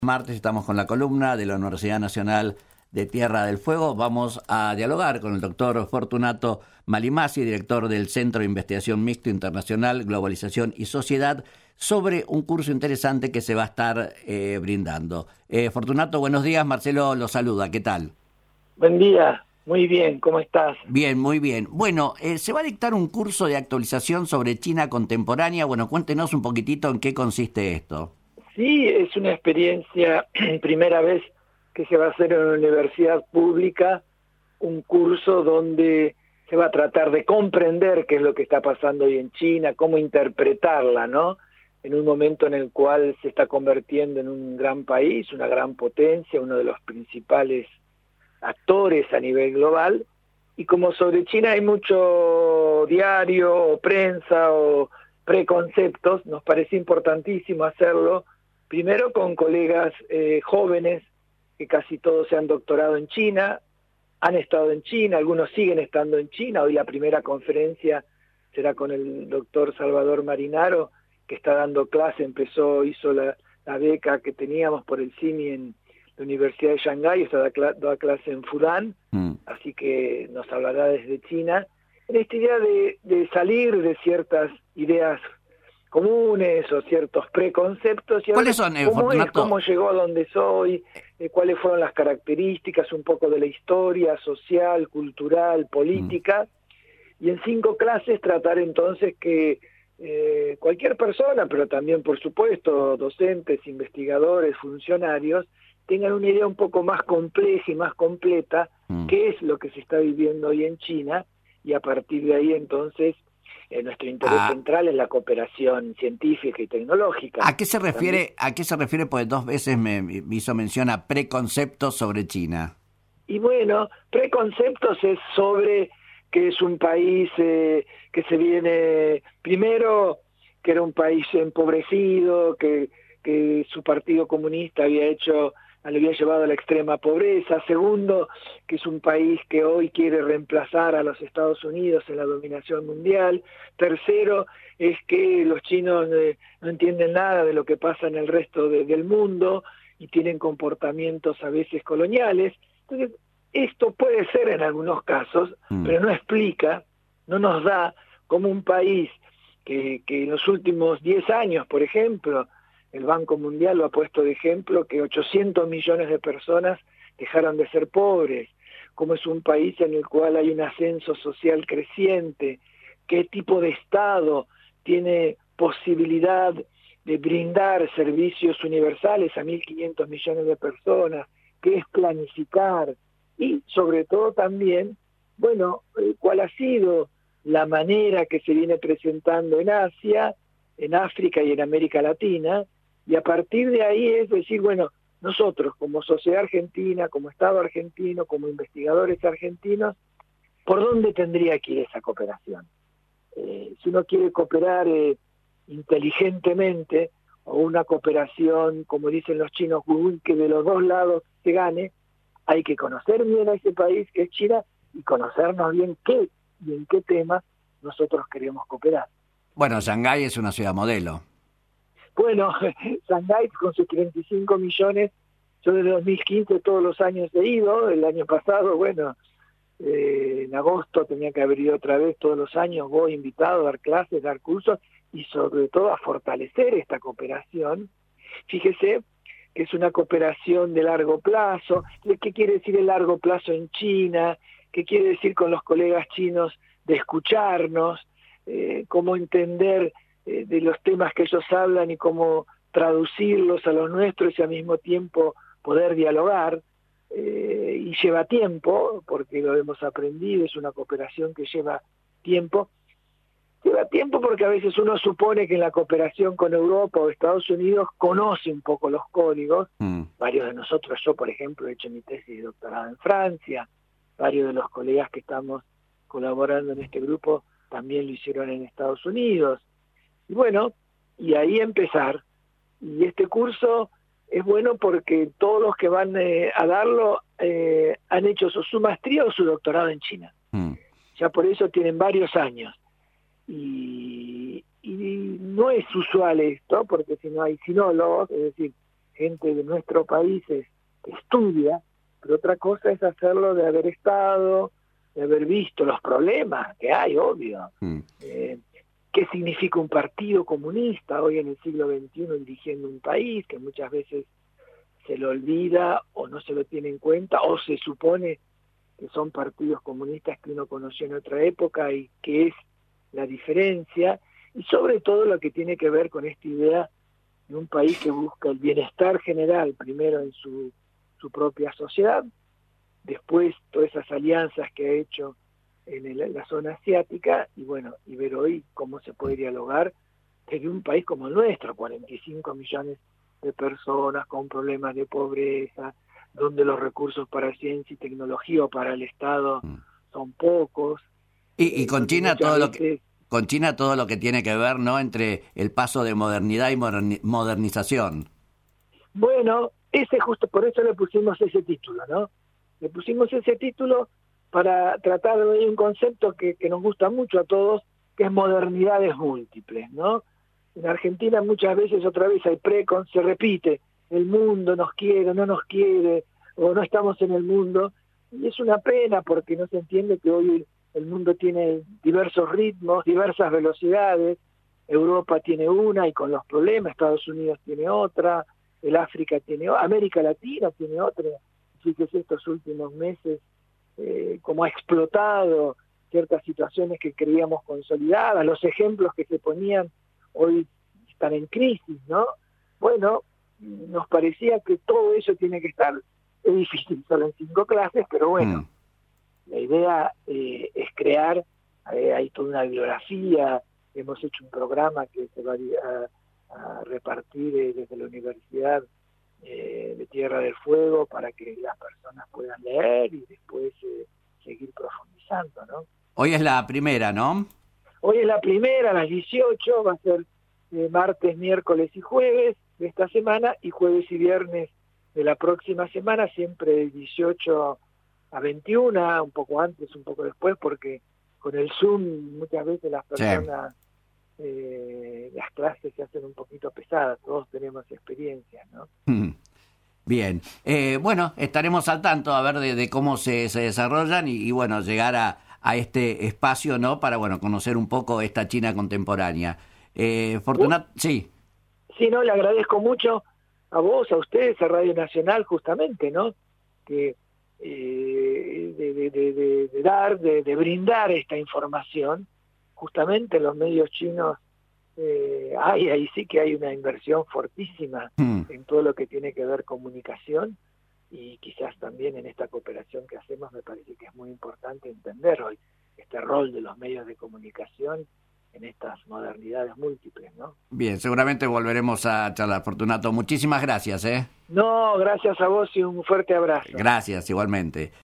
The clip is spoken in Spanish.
Martes estamos con la columna de la Universidad Nacional de Tierra del Fuego. Vamos a dialogar con el doctor Fortunato Malimasi, director del Centro de Investigación Mixto Internacional, Globalización y Sociedad, sobre un curso interesante que se va a estar brindando. Fortunato, buenos días. Marcelo lo saluda. ¿Qué tal? Buen día. Muy bien. ¿Cómo estás? Bien, muy bien. Bueno, se va a dictar un curso de actualización sobre China contemporánea. Bueno, cuéntenos un poquitito en qué consiste esto. Sí, es una experiencia, primera vez que se va a hacer en una universidad pública, un curso donde se va a tratar de comprender qué es lo que está pasando hoy en China, cómo interpretarla, ¿no? En un momento en el cual se está convirtiendo en un gran país, una gran potencia, uno de los principales actores a nivel global, y como sobre China hay mucho diario o prensa o preconceptos, nos parece importantísimo hacerlo, primero con colegas jóvenes, que casi todos se han doctorado en China, han estado en China, algunos siguen estando en China. Hoy la primera conferencia será con el doctor Salvador Marinaro, que está dando clase, hizo la beca que teníamos por el CIMI en la Universidad de Shanghái, da clase en Fudan, así que nos hablará desde China, en esta idea de salir de ciertas ideas comunes o ciertos preconceptos y ¿Cuáles son, Fortunato? cómo llegó a donde soy, cuáles fueron las características, un poco de la historia social, cultural, política, y en 5 clases tratar entonces que cualquier persona, pero también por supuesto docentes, investigadores, funcionarios, tengan una idea un poco más compleja y más completa qué es lo que se está viviendo hoy en China, y a partir de ahí entonces nuestro interés central es la cooperación científica y tecnológica. ¿A qué se refiere? También, ¿A qué se refiere? Pues 2 veces me hizo mención a preconceptos sobre China. Y bueno, preconceptos es sobre que es un país que se viene, primero, que era un país empobrecido, que su partido comunista le había llevado a la extrema pobreza. Segundo, que es un país que hoy quiere reemplazar a los Estados Unidos en la dominación mundial. Tercero, es que los chinos no entienden nada de lo que pasa en el resto del mundo y tienen comportamientos a veces coloniales. Entonces, esto puede ser en algunos casos, pero no explica, no nos da como un país que en los últimos 10 años, por ejemplo, el Banco Mundial lo ha puesto de ejemplo, que 800 millones de personas dejaron de ser pobres, como es un país en el cual hay un ascenso social creciente, qué tipo de Estado tiene posibilidad de brindar servicios universales a 1.500 millones de personas, qué es planificar, y sobre todo también, bueno, cuál ha sido la manera que se viene presentando en Asia, en África y en América Latina, y a partir de ahí es decir, bueno, nosotros como sociedad argentina, como Estado argentino, como investigadores argentinos, ¿por dónde tendría que ir esa cooperación? Si uno quiere cooperar inteligentemente, o una cooperación, como dicen los chinos, que de los dos lados se gane, hay que conocer bien a ese país que es China y conocernos bien qué y en qué tema nosotros queremos cooperar. Bueno, Shanghái es una ciudad modelo. Bueno, Shanghái con sus 35 millones, yo desde 2015 todos los años he ido, el año pasado, bueno, en agosto tenía que haber ido otra vez, todos los años voy invitado a dar clases, dar cursos y sobre todo a fortalecer esta cooperación. Fíjese que es una cooperación de largo plazo. ¿Qué quiere decir el largo plazo en China? ¿Qué quiere decir con los colegas chinos de escucharnos? Cómo entender de los temas que ellos hablan y cómo traducirlos a los nuestros y al mismo tiempo poder dialogar. Y lleva tiempo, porque lo hemos aprendido, es una cooperación que lleva tiempo. Lleva tiempo porque a veces uno supone que en la cooperación con Europa o Estados Unidos conoce un poco los códigos. Varios de nosotros, yo por ejemplo he hecho mi tesis de doctorado en Francia, varios de los colegas que estamos colaborando en este grupo también lo hicieron en Estados Unidos. Y bueno, y ahí empezar. Y este curso es bueno porque todos los que van a darlo han hecho su maestría o su doctorado en China. Ya por eso tienen varios años. Y no es usual esto, porque si no hay sinólogos, es decir, gente de nuestros países que estudia, pero otra cosa es hacerlo de haber estado, de haber visto los problemas que hay, obvio. ¿Qué significa un partido comunista hoy en el siglo XXI dirigiendo un país que muchas veces se lo olvida o no se lo tiene en cuenta, o se supone que son partidos comunistas que uno conoció en otra época y qué es la diferencia? Y sobre todo lo que tiene que ver con esta idea de un país que busca el bienestar general, primero en su propia sociedad, después todas esas alianzas que ha hecho en la zona asiática, y bueno, y ver hoy cómo se puede dialogar desde un país como el nuestro, 45 millones de personas con problemas de pobreza, donde los recursos para ciencia y tecnología o para el Estado son pocos. Y con China con China todo lo que tiene que ver, ¿no?, entre el paso de modernidad y modernización. Bueno, justo por eso le pusimos ese título, ¿no? Le pusimos ese título para tratar de un concepto que nos gusta mucho a todos, que es modernidades múltiples, ¿no? En Argentina muchas veces otra vez se repite, el mundo nos quiere, no nos quiere, o no estamos en el mundo, y es una pena porque no se entiende que hoy el mundo tiene diversos ritmos, diversas velocidades. Europa tiene una y con los problemas, Estados Unidos tiene otra, el África tiene otra, América Latina tiene otra. Fíjese estos últimos meses cómo ha explotado ciertas situaciones que creíamos consolidadas, los ejemplos que se ponían hoy están en crisis, ¿no? Bueno, nos parecía que todo eso tiene que estar, es difícil solo en 5 clases, pero bueno, la idea es crear, hay toda una bibliografía, hemos hecho un programa que se va a repartir desde la Universidad de Tierra del Fuego para que las personas puedan leer y después seguir profundizando, ¿no? Hoy es la primera, ¿no? Hoy es la primera, a las 18, va a ser martes, miércoles y jueves de esta semana, y jueves y viernes de la próxima semana, siempre de 18 a 21, un poco antes, un poco después, porque con el Zoom muchas veces las personas, las clases se hacen un poquito pesadas, todos tenemos experiencias, ¿no? Bien, bueno, estaremos al tanto a ver de cómo se desarrollan y bueno, llegar a este espacio, ¿no?, para bueno conocer un poco esta China contemporánea. Fortunato, sí. Sí, no, le agradezco mucho a vos, a ustedes, a Radio Nacional, justamente, ¿no?, que de brindar esta información. Justamente los medios chinos, ahí sí que hay una inversión fortísima en todo lo que tiene que ver comunicación, y quizás también en esta cooperación que hacemos me parece que es muy importante entender hoy este rol de los medios de comunicación en estas modernidades múltiples, ¿no? Bien, seguramente volveremos a charlar. Fortunato, muchísimas gracias, ¿eh? No, gracias a vos y un fuerte abrazo. Gracias, igualmente.